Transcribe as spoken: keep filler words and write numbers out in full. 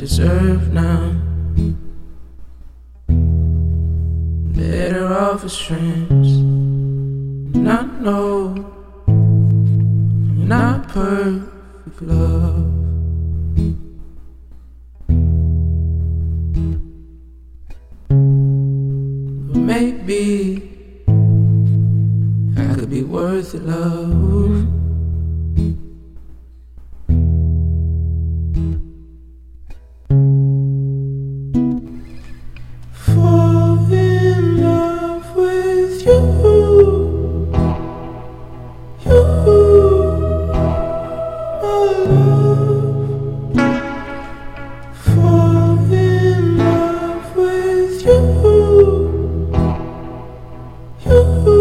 deserve now. Better off as friends. And I know you're not perfect, love. But maybe I could be worth it, love. Fall in love with you, you, my love. Fall in love with you, you.